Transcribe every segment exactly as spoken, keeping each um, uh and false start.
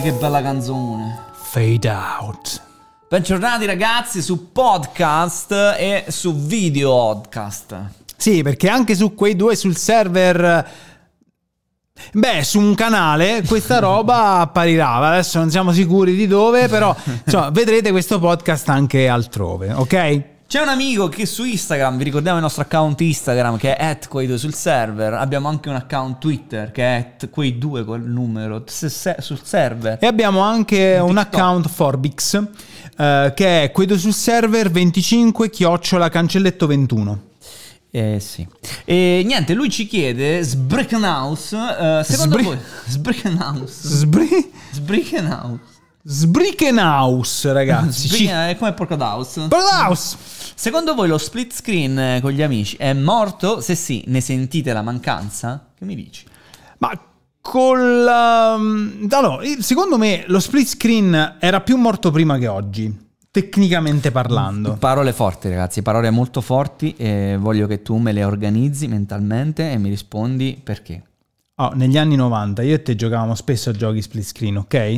che bella canzone. Fade Out. Bentornati ragazzi su podcast e su video podcast. Sì, perché anche su quei due, sul server, beh, su un canale questa roba apparirà. Adesso non siamo sicuri di dove, però insomma, vedrete questo podcast anche altrove, ok? C'è un amico che su Instagram, vi ricordiamo il nostro account Instagram che è at quei due sul server. Abbiamo anche un account Twitter che è at quei due col numero se, se, sul server. E abbiamo anche un account Forbix uh, che è quei due sul server venticinque chiocciola cancelletto ventuno. Eh sì. E niente, lui ci chiede Sbrickenhaus, uh, secondo Sbri- voi Sbrickenhaus Sbri- Sbrickenhaus Sbrickenhaus, ragazzi. Sbricken- è come Porcodaus. Porcodaus. Secondo voi lo split screen con gli amici è morto? Se sì, ne sentite la mancanza? Che mi dici? Ma con la... allora, secondo me lo split screen era più morto prima che oggi, tecnicamente parlando. Parole forti ragazzi, parole molto forti, e voglio che tu me le organizzi mentalmente e mi rispondi perché. Oh, negli anni novanta io e te giocavamo spesso a giochi split screen, ok?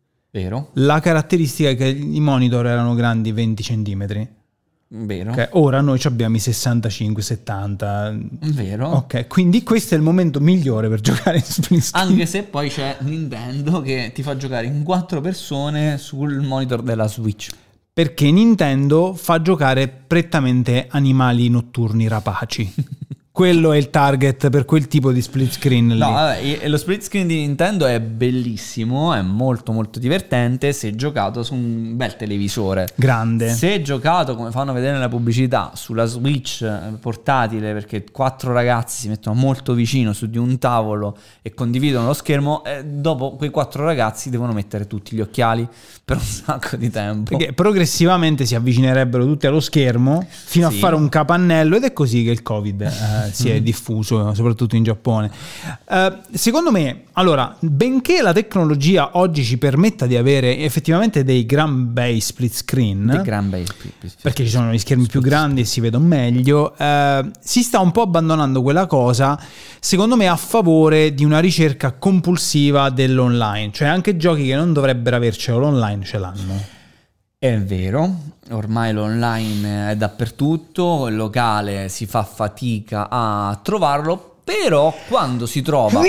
Vero? La caratteristica è che i monitor erano grandi venti centimetri. Vero. Okay. Ora noi abbiamo i sessantacinque settanta. Vero. Ok, quindi questo è il momento migliore per giocare in split screen. Anche se poi c'è Nintendo che ti fa giocare in quattro persone sul monitor della Switch. Perché Nintendo fa giocare prettamente animali notturni rapaci. Quello è il target per quel tipo di split screen lì. No, vabbè, lo split screen di Nintendo è bellissimo, è molto molto divertente se giocato su un bel televisore. Grande. Se giocato, come fanno vedere nella pubblicità, sulla Switch portatile, perché quattro ragazzi si mettono molto vicino su di un tavolo e condividono lo schermo, eh, dopo quei quattro ragazzi devono mettere tutti gli occhiali per un sacco di tempo. Perché progressivamente si avvicinerebbero tutti allo schermo fino Sì. a fare un capannello, ed è così che il Covid eh, si è diffuso, soprattutto in Giappone. Uh, secondo me, allora, benché la tecnologia oggi ci permetta di avere effettivamente dei gran bei split screen, Dei gran bei split. perché ci sono gli schermi più grandi e si vedono meglio, uh, si sta un po' abbandonando quella cosa, secondo me, a favore di una ricerca compulsiva dell'online. Cioè anche giochi che non dovrebbero avercelo l'online ce l'hanno. È vero, ormai l'online è dappertutto, il locale si fa fatica a trovarlo, però quando si trova...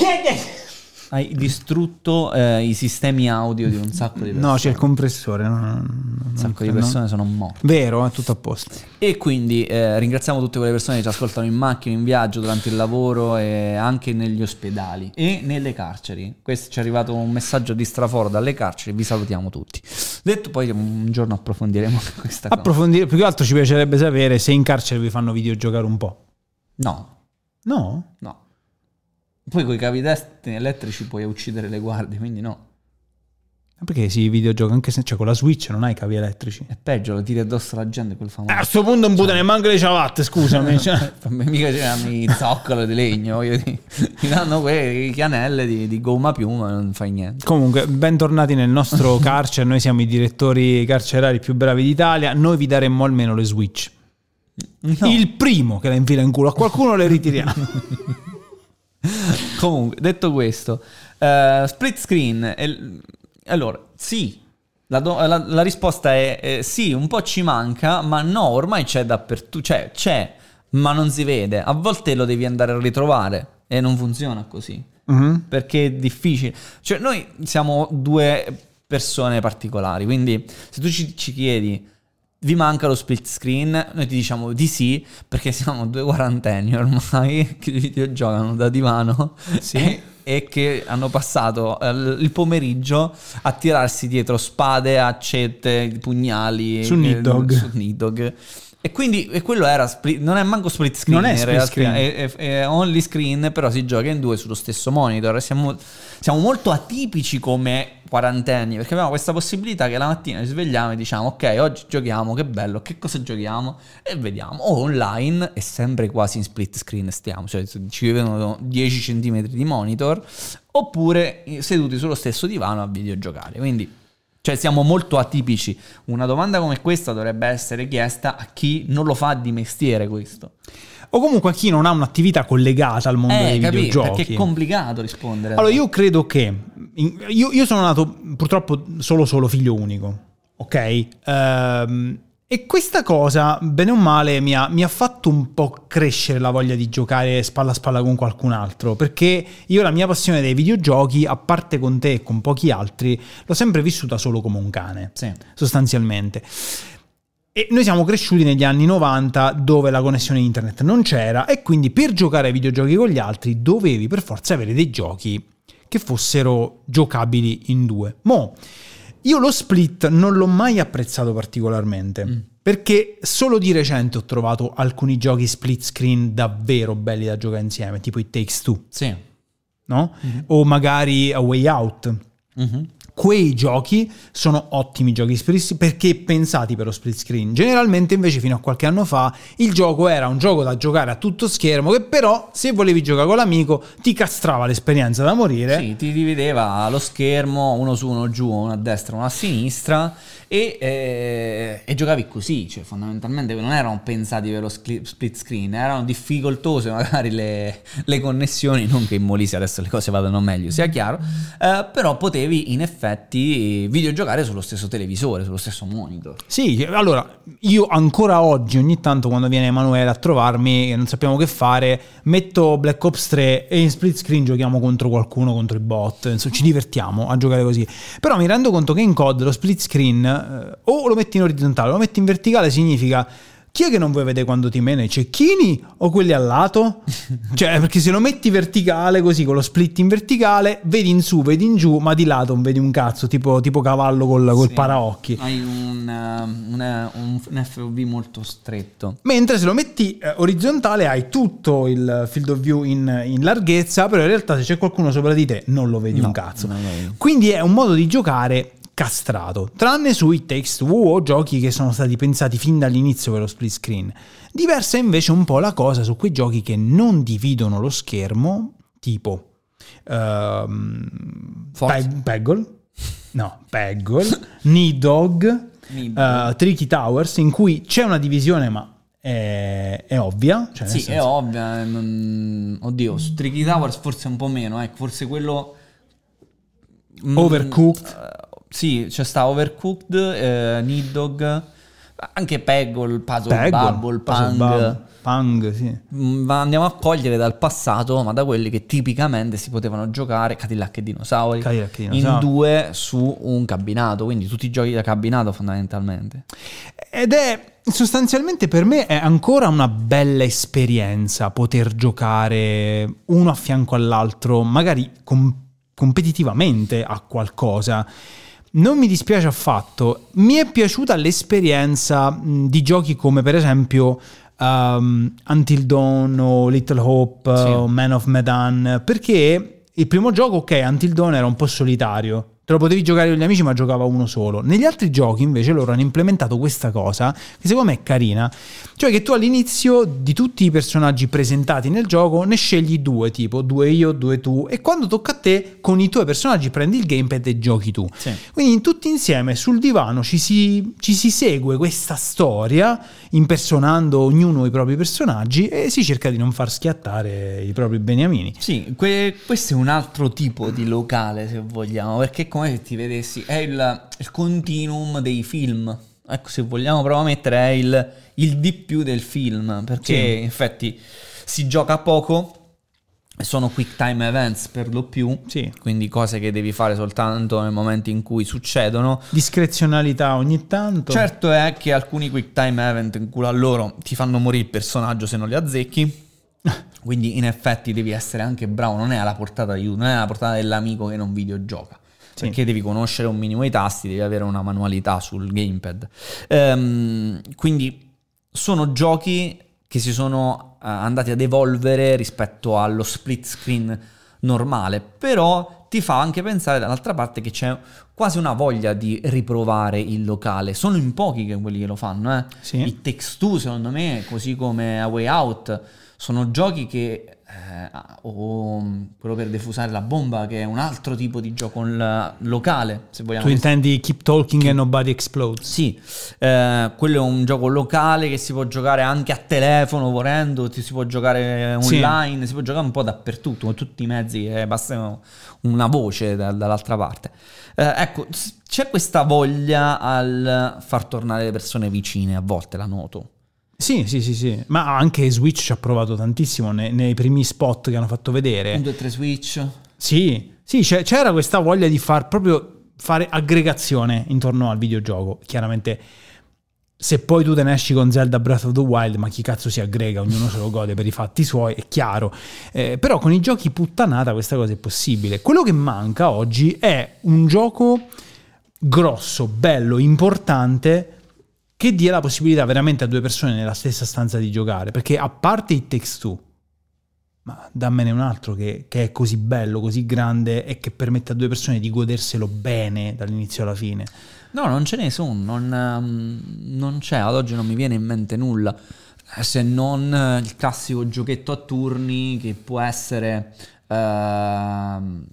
Hai distrutto eh, i sistemi audio di un sacco di persone. No, c'è il compressore. No, no, no, un sacco di persone no. sono morte. Vero, è tutto a posto. E quindi eh, ringraziamo tutte quelle persone che ci ascoltano in macchina, in viaggio, durante il lavoro e anche negli ospedali e nelle carceri. Questo ci è arrivato un messaggio di straforo dalle carceri, vi salutiamo tutti. Detto, poi un giorno approfondiremo questa cosa. Approfondire, più che altro ci piacerebbe sapere se in carcere vi fanno videogiocare un po'. No. No? No. Poi con i cavi elettrici puoi uccidere le guardie, quindi no. Perché si videogioca anche se cioè, con la Switch non hai cavi elettrici? È peggio, lo tiri addosso alla gente quel famoso. Eh, a sto punto non puttane manco le ciabatte, scusami. Cioè. Mica c'erano i zoccoli di legno, voglio dire. Ti danno quei chianelle di, di gomma piuma e non fai niente. Comunque, bentornati nel nostro carcere. Noi siamo i direttori carcerari più bravi d'Italia. Noi vi daremmo almeno le Switch. No. Il primo che la infila in culo a qualcuno le ritiriamo. Comunque, detto questo, uh, split screen, è, allora sì, la, do, la, la risposta è eh, sì, un po' ci manca, ma no, ormai c'è dappertutto, cioè c'è, ma non si vede, a volte lo devi andare a ritrovare e non funziona così, uh-huh. perché è difficile, cioè noi siamo due persone particolari, quindi se tu ci, ci chiedi vi manca lo split screen, noi ti diciamo di sì, perché siamo due quarantenni ormai che videogiocano da divano sì. e, e che hanno passato eh, il pomeriggio a tirarsi dietro spade, accette, pugnali su Need Dog. Su Need Dog. E quindi e quello era split, non è manco split screen, non è split realtà, screen. È, è, è only screen, però si gioca in due sullo stesso monitor. Siamo, siamo molto atipici come quarantenni, perché abbiamo questa possibilità che la mattina ci svegliamo e diciamo ok, oggi giochiamo, che bello, che cosa giochiamo? E vediamo, o online è sempre quasi in split screen stiamo, cioè ci vedono dieci centimetri di monitor, oppure seduti sullo stesso divano a videogiocare, quindi cioè siamo molto atipici. Una domanda come questa dovrebbe essere chiesta a chi non lo fa di mestiere questo. O comunque a chi non ha un'attività collegata al mondo eh, dei capì, videogiochi. Perché è complicato rispondere. Allora io credo che io, io sono nato purtroppo solo solo figlio unico, ok? Ehm, e questa cosa, bene o male, mi ha, mi ha fatto un po' crescere la voglia di giocare spalla a spalla con qualcun altro, perché io la mia passione dei videogiochi, a parte con te e con pochi altri, l'ho sempre vissuta solo come un cane, sì. sostanzialmente. E noi siamo cresciuti negli anni novanta dove la connessione internet non c'era e quindi per giocare ai videogiochi con gli altri dovevi per forza avere dei giochi che fossero giocabili in due. Mo' io lo split non l'ho mai apprezzato particolarmente, mm. perché solo di recente ho trovato alcuni giochi split screen davvero belli da giocare insieme, tipo It Takes Two, sì. no? Mm-hmm. O magari A Way Out. Mm-hmm. Quei giochi sono ottimi giochi perché pensati per lo split screen. Generalmente invece fino a qualche anno fa il gioco era un gioco da giocare a tutto schermo che però se volevi giocare con l'amico ti castrava l'esperienza da morire. Sì, ti divideva lo schermo uno su uno giù, uno a destra, uno a sinistra e, eh, e giocavi così, cioè fondamentalmente non erano pensati per lo split screen, erano difficoltose magari le, le connessioni, non che in Molise adesso le cose vadano meglio, sia chiaro, eh, però potevi in effetti videogiocare sullo stesso televisore, sullo stesso monitor. Sì, allora io ancora oggi ogni tanto quando viene Emanuele a trovarmi e non sappiamo che fare, metto Black Ops tre e in split screen giochiamo contro qualcuno, contro i bot, insomma ci divertiamo a giocare così. Però mi rendo conto che in C O D lo split screen eh, o lo metti in orizzontale o lo metti in verticale significa chi è che non vuoi vedere quando ti mena i cecchini o quelli al lato? Cioè, perché se lo metti verticale così, con lo split in verticale, vedi in su, vedi in giù, ma di lato non vedi un cazzo, tipo, tipo cavallo col, col sì, paraocchi. Hai un, uh, una, un, un F O V molto stretto. Mentre se lo metti eh, orizzontale hai tutto il field of view in, in larghezza, però in realtà se c'è qualcuno sopra di te non lo vedi no, un cazzo. Quindi è un modo di giocare castrato, tranne su It Takes Two o giochi che sono stati pensati fin dall'inizio per lo split screen. Diversa invece un po' la cosa su quei giochi che non dividono lo schermo, tipo um, Peg- Peggle, no, Peggle, Nidhogg, uh, Tricky Towers, in cui c'è una divisione ma è, è ovvia. Cioè sì, senso... è ovvia. Non... Oddio, su Tricky Towers forse un po' meno, ecco, forse quello... Overcooked. Mm, sì, c'è sta Overcooked, eh, Nidhogg, anche Peggle, Puzzle Peggle, Bubble, Pang, Pang. Pang, sì. Ma andiamo a cogliere dal passato, ma da quelli che tipicamente si potevano giocare, Cadillac e Dinosauri, Cadillac e Dinosauri, in due su un cabinato, quindi tutti i giochi da cabinato fondamentalmente. Ed è sostanzialmente per me è ancora una bella esperienza poter giocare uno a fianco all'altro, magari com- competitivamente a qualcosa. Non mi dispiace affatto. Mi è piaciuta l'esperienza mh, di giochi come per esempio um, Until Dawn o Little Hope, sì, o Man of Medan, perché il primo gioco, ok, Until Dawn era un po' solitario, te lo potevi giocare con gli amici ma giocava uno solo. Negli altri giochi invece loro hanno implementato questa cosa che secondo me è carina, cioè che tu all'inizio di tutti i personaggi presentati nel gioco ne scegli due, tipo due io, due tu, e quando tocca a te con i tuoi personaggi prendi il gamepad e giochi tu, sì. Quindi tutti insieme sul divano ci si, ci si segue questa storia impersonando ognuno i propri personaggi e si cerca di non far schiattare i propri beniamini. Sì, que- questo è un altro tipo di locale se vogliamo, perché come se ti vedessi è il, il continuum dei film, ecco, se vogliamo proprio mettere è il, il di più del film, perché sì, in effetti si gioca poco, sono quick time events per lo più, sì, quindi cose che devi fare soltanto nel momento in cui succedono, discrezionalità ogni tanto. Certo è che alcuni quick time event in culo a loro ti fanno morire il personaggio se non li azzecchi, quindi in effetti devi essere anche bravo, non è alla portata di non è alla portata dell'amico che non videogioca. Sì. Perché devi conoscere un minimo i tasti, devi avere una manualità sul gamepad. Ehm, quindi sono giochi che si sono uh, andati ad evolvere rispetto allo split screen normale, però ti fa anche pensare dall'altra parte che c'è quasi una voglia di riprovare il locale. Sono in pochi che quelli che lo fanno, eh. Sì. I Takes Two secondo me, così come A Way Out, sono giochi che eh, o quello per defusare la bomba, che è un altro tipo di gioco locale, se vogliamo. Tu intendi Keep Talking Keep... and Nobody Explodes? Sì, eh, quello è un gioco locale che si può giocare anche a telefono volendo, si può giocare online, sì. Si può giocare un po' dappertutto con tutti i mezzi che bastano una voce da, dall'altra parte. Eh, ecco, c'è questa voglia al far tornare le persone vicine, a volte la noto. Sì, sì, sì, sì, ma anche Switch ci ha provato tantissimo nei, nei primi spot che hanno fatto vedere. un, due, tre Switch. Sì, sì, c'era questa voglia di far proprio fare aggregazione intorno al videogioco. Chiaramente, se poi tu te ne esci con Zelda Breath of the Wild, ma chi cazzo si aggrega? Ognuno se lo gode per i fatti suoi, è chiaro. Eh, però con i giochi puttanata questa cosa è possibile. Quello che manca oggi è un gioco grosso, bello, importante, che dia la possibilità veramente a due persone nella stessa stanza di giocare, perché a parte It Takes Two, ma dammene un altro che, che è così bello, così grande e che permette a due persone di goderselo bene dall'inizio alla fine. No, non ce ne sono, non, non c'è, ad oggi non mi viene in mente nulla, se non il classico giochetto a turni che può essere uh,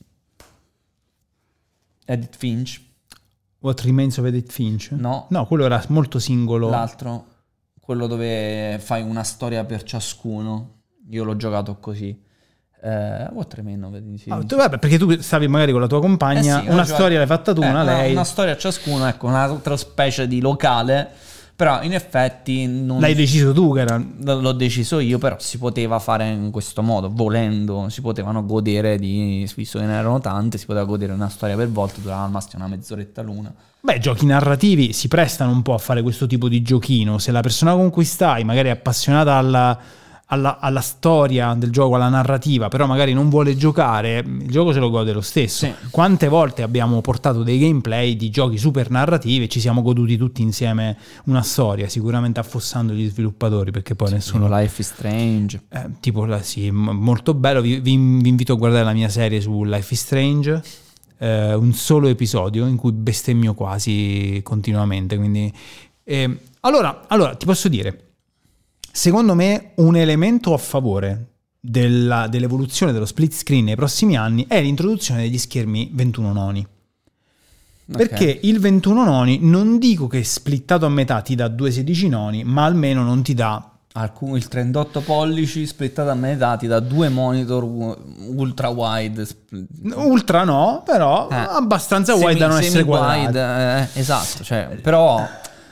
Edith Finch. What Remains of Edith Finch? No. No, quello era molto singolo. L'altro, quello dove fai una storia per ciascuno. Io l'ho giocato così. Eh, What Remains of Edith Finch. Ah, tu, vabbè, perché tu stavi magari con la tua compagna, eh sì, una giocato... storia l'hai fatta tu, eh, una lei. Una storia a ciascuno, ecco, un'altra specie di locale. Però in effetti non... L'hai deciso tu che era... L'ho deciso io, però si poteva fare in questo modo, volendo, si potevano godere di, visto che ne erano tante, si poteva godere una storia per volta, durava al massimo una mezz'oretta l'una. Beh, giochi narrativi si prestano un po' a fare questo tipo di giochino. Se la persona con cui stai magari è appassionata alla, alla, alla storia del gioco, alla narrativa, però magari non vuole giocare, il gioco se lo gode lo stesso. Sì. Quante volte abbiamo portato dei gameplay di giochi super narrativi e ci siamo goduti tutti insieme una storia, sicuramente affossando gli sviluppatori, perché poi sì, nessuno... Tipo Life is Strange. Eh, tipo, sì, molto bello. Vi, vi, vi invito a guardare la mia serie su Life is Strange. Uh, un solo episodio in cui bestemmio quasi continuamente, quindi eh, allora, allora ti posso dire, secondo me un elemento a favore della, dell'evoluzione dello split screen nei prossimi anni è l'introduzione degli schermi ventuno noni. Okay. Perché il ventuno noni, non dico che splittato a metà ti dà due sedici noni, ma almeno non ti dà Alcun, il trentotto pollici splittato a metà ti dà due monitor ultra wide. Ultra no, però eh. abbastanza wide semi, da non essere quadrati. Eh, esatto, cioè, però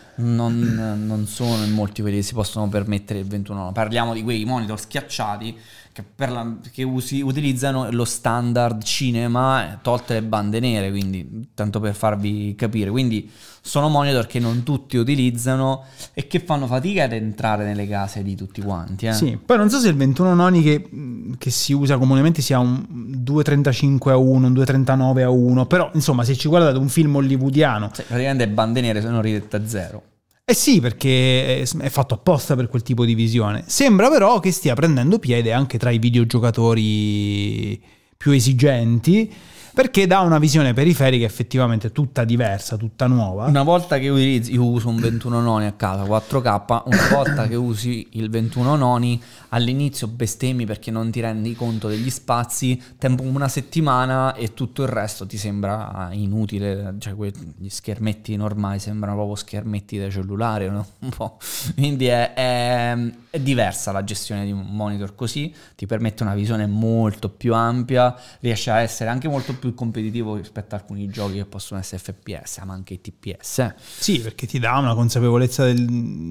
non, non sono in molti quelli che si possono permettere il ventuno. Parliamo di quei monitor schiacciati che, per la, che usi, utilizzano lo standard cinema, tolte le bande nere, quindi tanto per farvi capire. Quindi sono monitor che non tutti utilizzano e che fanno fatica ad entrare nelle case di tutti quanti. Eh. Sì, poi non so se il ventuno noni che, che si usa comunemente sia un duecentotrentacinque a uno, un duecentotrentanove a uno, però insomma se ci guardate un film hollywoodiano... Sì, praticamente bande nere sono ridette a zero. Eh sì, perché è fatto apposta per quel tipo di visione. Sembra però che stia prendendo piede anche tra i videogiocatori più esigenti, perché dà una visione periferica effettivamente tutta diversa, tutta nuova. Una volta che utilizzi, io uso un ventuno noni a casa quattro K, una volta che usi il ventuno noni all'inizio bestemmi perché non ti rendi conto degli spazi, tempo una settimana e tutto il resto ti sembra inutile, cioè gli schermetti normali sembrano proprio schermetti da cellulare, no? Un po'. Quindi è, è, è diversa la gestione di un monitor così, ti permette una visione molto più ampia, riesce a essere anche molto più competitivo rispetto a alcuni giochi che possono essere F P S, ma anche i T P S. Eh. Sì, perché ti dà una consapevolezza del,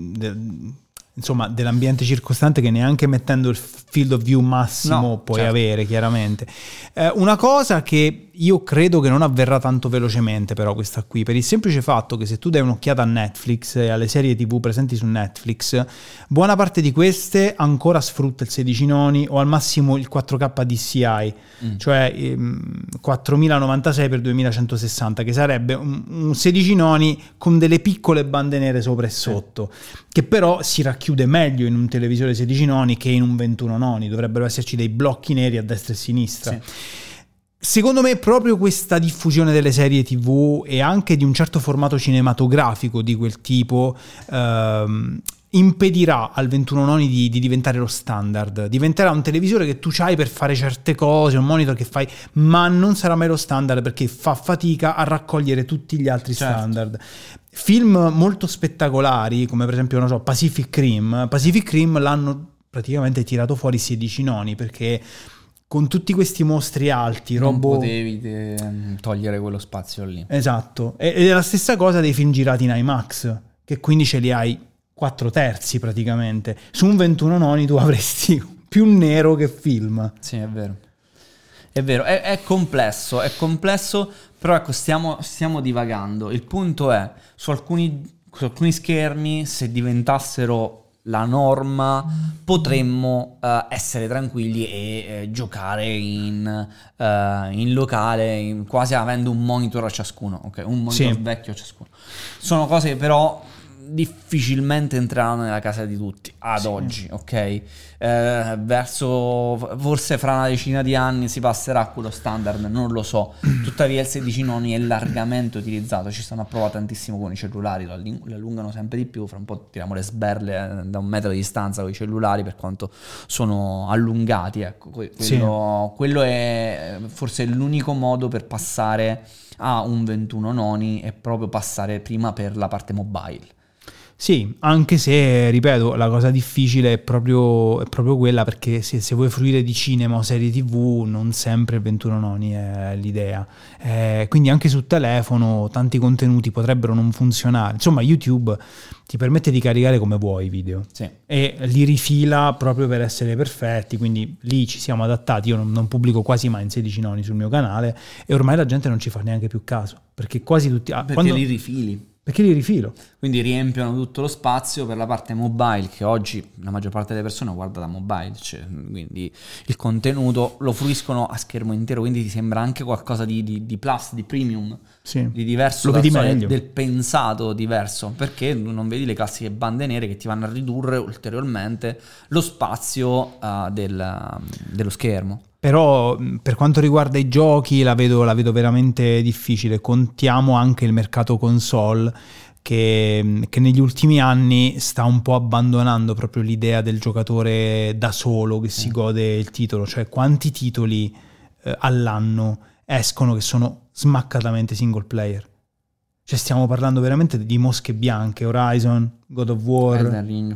del, insomma, dell'ambiente circostante che neanche mettendo il field of view massimo no, puoi certo. avere, chiaramente. Eh, una cosa che io credo che non avverrà tanto velocemente, però, questa qui, per il semplice fatto che se tu dai un'occhiata a Netflix e alle serie tivù presenti su Netflix, buona parte di queste ancora sfrutta il sedici noni o al massimo il quattro K D C I, mm. cioè ehm, quattromilanovantasei per duemilacentosessanta, che sarebbe un, un sedici noni con delle piccole bande nere sopra e sotto, sì. che però si racchiude meglio in un televisore sedici noni che in un ventuno noni, dovrebbero esserci dei blocchi neri a destra e a sinistra. Sì. Secondo me proprio questa diffusione delle serie tivù e anche di un certo formato cinematografico di quel tipo ehm, impedirà al ventuno noni di, di diventare lo standard. Diventerà un televisore che tu c'hai per fare certe cose, un monitor che fai, ma non sarà mai lo standard perché fa fatica a raccogliere tutti gli altri certo. standard. Film molto spettacolari, come per esempio, non so, Pacific Rim. Pacific Rim l'hanno praticamente tirato fuori sedici noni perché con tutti questi mostri alti, non robo... potevi te- togliere quello spazio lì. Esatto. Ed è la stessa cosa dei film girati in IMAX, che quindi ce li hai quattro terzi praticamente. Su un ventuno noni tu avresti più nero che film. Sì, è vero. È vero, è, è complesso, è complesso, però ecco, stiamo, stiamo divagando. Il punto è, su alcuni, su alcuni schermi, se diventassero la norma, potremmo uh, essere tranquilli e uh, giocare in, uh, in locale, in, quasi avendo un monitor a ciascuno, ok? Un monitor Sì. vecchio a ciascuno. Sono cose però difficilmente entreranno nella casa di tutti ad Sì. oggi, ok? Eh, verso forse fra una decina di anni si passerà a quello standard, non lo so. Tuttavia il sedici noni è largamente utilizzato, ci stanno a prova tantissimo con i cellulari, lo allungano sempre di più, fra un po' tiriamo le sberle da un metro di distanza con i cellulari per quanto sono allungati, ecco. Quello, Sì. quello è forse l'unico modo per passare a un ventuno noni, è proprio passare prima per la parte mobile. Sì, anche se, ripeto, la cosa difficile è proprio, è proprio quella, perché se, se vuoi fruire di cinema o serie tv, non sempre il ventuno noni è l'idea. Eh, quindi anche su telefono tanti contenuti potrebbero non funzionare. Insomma, YouTube ti permette di caricare come vuoi i video. Sì. E li rifila proprio per essere perfetti, quindi lì ci siamo adattati. Io non, non pubblico quasi mai in sedici noni sul mio canale e ormai la gente non ci fa neanche più caso, perché quasi tutti... ah, Perché quando- li rifili. Perché li rifilo. Quindi riempiono tutto lo spazio per la parte mobile, che oggi la maggior parte delle persone guarda da mobile, cioè, quindi il contenuto lo fruiscono a schermo intero, quindi ti sembra anche qualcosa di, di, di plus, di premium, Sì. di diverso, Lo dal vedi solito, meglio. del pensato diverso, perché non vedi le classiche bande nere che ti vanno a ridurre ulteriormente lo spazio uh, del, dello schermo. Però mh, per quanto riguarda i giochi la vedo, la vedo veramente difficile. Contiamo anche il mercato console che, mh, che negli ultimi anni sta un po' abbandonando proprio l'idea del giocatore da solo che si Mm. gode il titolo. Cioè quanti titoli eh, all'anno escono che sono smaccatamente single player? Cioè stiamo parlando veramente di mosche bianche. Horizon, God of War, Elden Ring.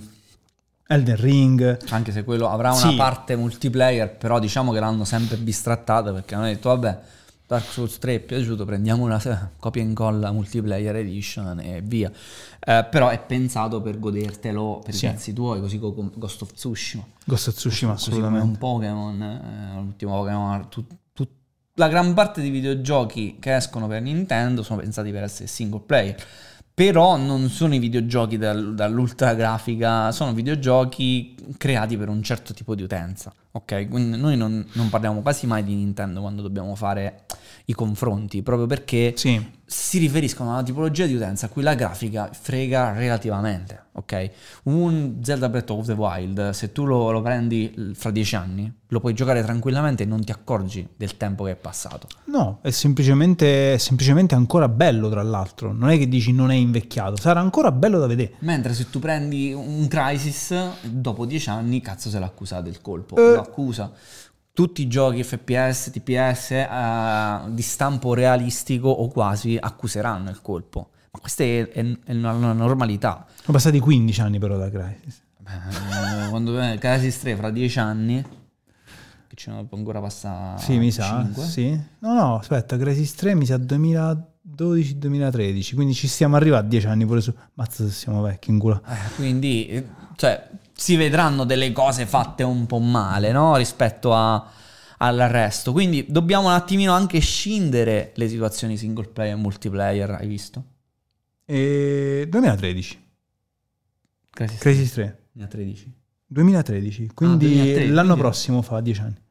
Elden Ring. Anche se quello avrà una Sì. parte multiplayer, però diciamo che l'hanno sempre bistrattata, perché hanno detto vabbè, Dark Souls tre è piaciuto, prendiamo una eh, copia e incolla multiplayer edition e via. Eh, però è pensato per godertelo per Sì. i cazzi tuoi, così come Ghost of Tsushima, Ghost of Tsushima, così come assolutamente. un Pokémon, eh, l'ultimo Pokémon, tu- tu- la gran parte dei videogiochi che escono per Nintendo sono pensati per essere single player. Però non sono i videogiochi dal- dall'ultra grafica, sono videogiochi creati per un certo tipo di utenza, ok? Quindi noi non, non parliamo quasi mai di Nintendo quando dobbiamo fare i confronti, proprio perché Sì. si riferiscono a una tipologia di utenza a cui la grafica frega relativamente, ok? Un Zelda Breath of the Wild, se tu lo, lo prendi fra dieci anni, lo puoi giocare tranquillamente e non ti accorgi del tempo che è passato. No, è semplicemente, è semplicemente ancora bello, tra l'altro. Non è che dici non è invecchiato, sarà ancora bello da vedere. Mentre se tu prendi un Crysis, dopo dieci anni, cazzo se l'accusa del colpo, Eh. lo accusa. Tutti i giochi F P S, T P S eh, di stampo realistico o quasi accuseranno il colpo. Ma questa è, è, è una, una normalità. Sono passati quindici anni però da Crysis. Eh, quando eh, Crysis tre fra dieci anni, che ce ne può ancora passare Sì, mi sa. cinque? Sì. No, no, aspetta, Crysis tre mi sa duemiladodici duemilatredici, quindi ci stiamo arrivando a dieci anni pure su. Mazza se siamo vecchi in culo. Eh, quindi, eh, cioè, si vedranno delle cose fatte un po' male, no? Rispetto a, all'arresto. Quindi dobbiamo un attimino anche scindere le situazioni single player e multiplayer, hai visto? E duemilatredici. Crysis Crysis tre. duemilatredici. duemilatredici, quindi Ah, duemilatredici, l'anno quindi- prossimo fa dieci anni.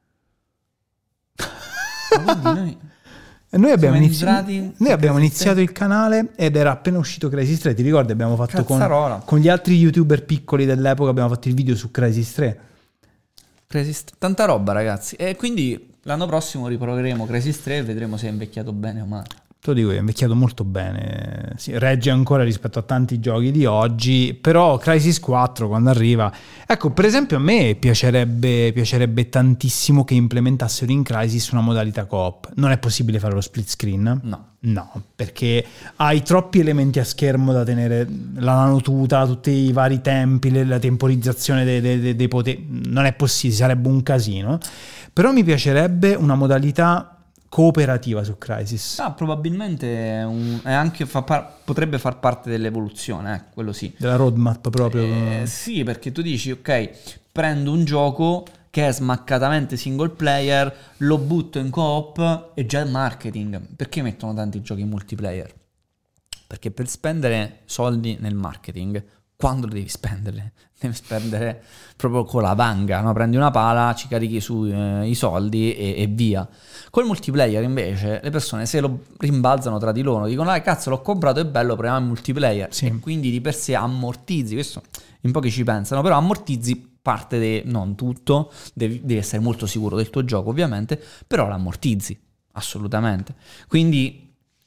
Ma quindi noi... E noi abbiamo, Siamo inizi- entrati noi su abbiamo Crysis iniziato il canale ed era appena uscito Crysis tre, ti ricordi? Abbiamo fatto con, Cazzarola. con gli altri youtuber piccoli dell'epoca, abbiamo fatto il video su Crysis tre. Crysis... Tanta roba, ragazzi. E quindi l'anno prossimo riproveremo Crysis tre e vedremo se è invecchiato bene o male. Te lo dico, è invecchiato molto bene, sì, regge ancora rispetto a tanti giochi di oggi, però Crysis quattro quando arriva, ecco, per esempio a me piacerebbe, piacerebbe tantissimo che implementassero in Crysis una modalità co-op. Non è possibile fare lo split screen? No. No, perché hai troppi elementi a schermo da tenere, la nanotuta, tutti i vari tempi, la temporizzazione dei, dei, dei poteri, non è possibile, sarebbe un casino, però mi piacerebbe una modalità cooperativa su Crysis. Ah, probabilmente è un, è anche fa par- potrebbe far parte dell'evoluzione, eh, quello sì. Della roadmap proprio. Eh, sì, perché tu dici, ok, prendo un gioco che è smaccatamente single player, lo butto in co-op e già è marketing. Perché mettono tanti giochi multiplayer? Perché per spendere soldi nel marketing, quando lo devi spendere? Devi spendere proprio con la vanga, no? Prendi una pala, ci carichi su eh, i soldi e, e via. Col multiplayer invece le persone se lo rimbalzano tra di loro, dicono ah cazzo l'ho comprato, è bello, proviamo il multiplayer, sì. E quindi di per sé ammortizzi, questo in pochi ci pensano, però ammortizzi parte, de, non tutto, devi, devi essere molto sicuro del tuo gioco ovviamente, però l'ammortizzi, assolutamente. Quindi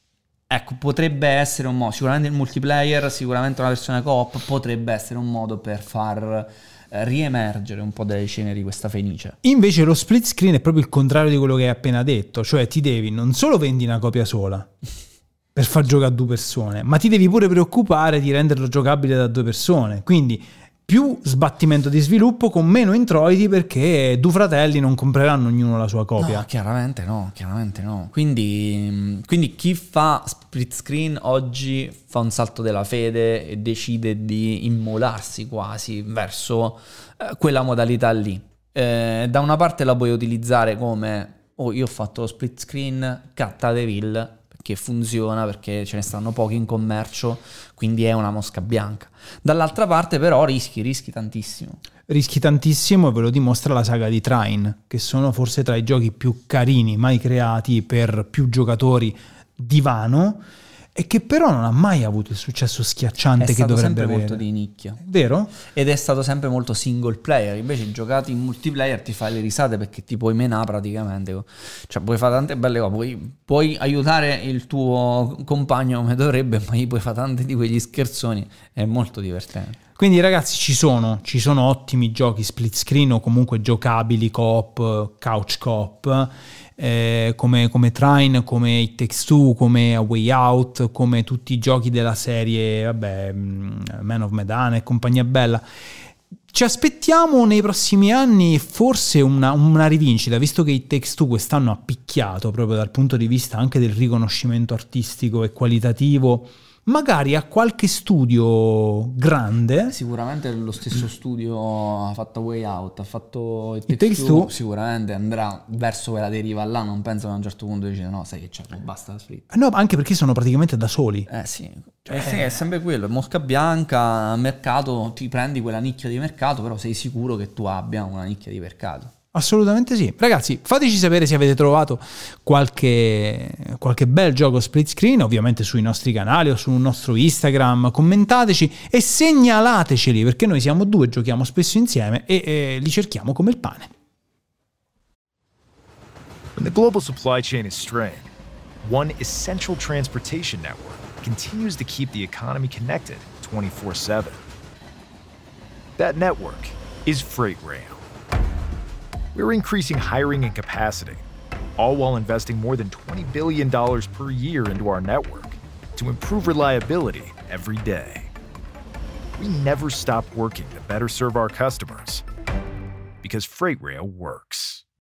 ecco, potrebbe essere un modo, sicuramente il multiplayer, sicuramente una versione co-op potrebbe essere un modo per far eh, riemergere un po' dalle ceneri questa fenice. Invece lo split screen è proprio il contrario di quello che hai appena detto, cioè ti devi, non solo vendi una copia sola per far giocare a due persone, ma ti devi pure preoccupare di renderlo giocabile da due persone, quindi più sbattimento di sviluppo con meno introiti perché due fratelli non compreranno ognuno la sua copia. No, chiaramente no, chiaramente no. Quindi, quindi chi fa split screen oggi fa un salto della fede e decide di immolarsi quasi verso eh, quella modalità lì. Eh, da una parte la puoi utilizzare come oh io ho fatto lo split screen, Cattadeville, che funziona perché ce ne stanno pochi in commercio, quindi è una mosca bianca. Dall'altra parte però rischi, rischi tantissimo. Rischi tantissimo e ve lo dimostra la saga di Trine, che sono forse tra i giochi più carini mai creati per più giocatori di vano, e che però non ha mai avuto il successo schiacciante che dovrebbe avere. È stato sempre molto di nicchia. Vero? Ed è stato sempre molto single player, invece giocati in multiplayer ti fai le risate perché ti puoi menare praticamente, cioè puoi fare tante belle cose, puoi, puoi aiutare il tuo compagno come dovrebbe, ma gli puoi fare tanti di quegli scherzoni, è molto divertente. Quindi ragazzi ci sono, ci sono ottimi giochi split screen o comunque giocabili, co-op, couch co-op, eh, come, come Trine, come It Takes Two, come A Way Out, come tutti i giochi della serie, vabbè, Man of Medan e compagnia bella. Ci aspettiamo nei prossimi anni forse una, una rivincita, visto che It Takes Two quest'anno ha picchiato proprio dal punto di vista anche del riconoscimento artistico e qualitativo, magari a qualche studio grande. Sicuramente lo stesso studio ha fatto Way Out, ha fatto It It Takes Two, sicuramente andrà verso quella deriva là, non penso che a un certo punto dice no, sai che c'è, basta la split. No, anche perché sono praticamente da soli. Eh sì, cioè, eh sì, è sempre quello, è mosca bianca, mercato, ti prendi quella nicchia di mercato, però sei sicuro che tu abbia una nicchia di mercato. Assolutamente sì. Ragazzi, fateci sapere se avete trovato qualche, qualche bel gioco split screen, ovviamente sui nostri canali o sul nostro Instagram, commentateci e segnalateceli, perché noi siamo due, giochiamo spesso insieme e, e li cerchiamo come il pane. When the global supply chain is strained, one essential transportation network continues to keep the economy connected twenty-four seven. That network is FreightRail. We're increasing hiring and capacity, all while investing more than twenty billion dollars per year into our network to improve reliability every day. We never stop working to better serve our customers because FreightRail works.